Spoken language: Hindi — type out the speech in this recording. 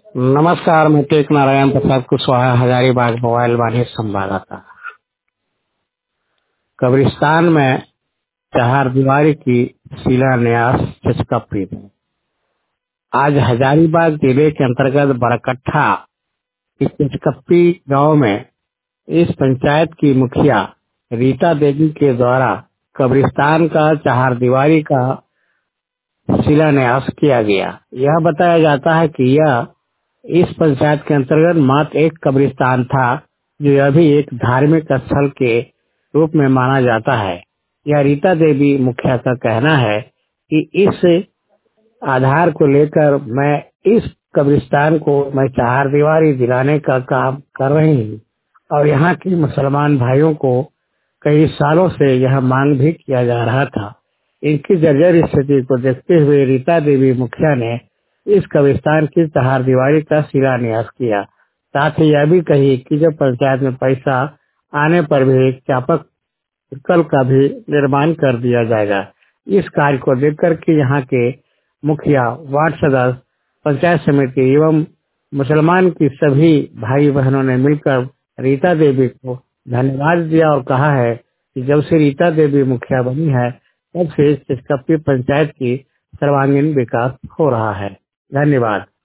नमस्कार, मैं टेक नारायण प्रसाद कुशवाहा हजारीबाग मोबाइल वाणी संवाददाता। कब्रिस्तान में चार दीवारी की शिलान्यास चिचकप्पी में। आज हजारीबाग जिले के अंतर्गत बरकट्ठा की चिचकप्पी गांव में इस पंचायत की मुखिया रीता देवी के द्वारा कब्रिस्तान का चार दीवारी का शिलान्यास किया गया। यह बताया जाता है कि यह इस पंचायत के अंतर्गत मात्र एक कब्रिस्तान था जो अभी एक धार्मिक स्थल के रूप में माना जाता है। यह रीता देवी मुखिया का कहना है कि इस आधार को लेकर मैं इस कब्रिस्तान को मैं चार दीवारी दिलाने का काम कर रही हूँ और यहाँ के मुसलमान भाइयों को कई सालों से यह मांग भी किया जा रहा था। इनकी जर्जर स्थिति को देखते हुए रीता देवी मुखिया ने इस कब्रिस्तान की चार दीवारी का शिलान्यास किया। साथ ही यह भी कही कि जब पंचायत में पैसा आने पर भी एक व्यापक कल का भी निर्माण कर दिया जाएगा। इस कार्य को देखकर के यहाँ के मुखिया, वार्ड सदस्य, पंचायत समिति एवं मुसलमान की सभी भाई बहनों ने मिलकर रीता देवी को धन्यवाद दिया और कहा है कि जब से रीता देवी मुखिया बनी है तब से इस चिचकप्पी पंचायत की सर्वांगीण विकास हो रहा है। धन्यवाद।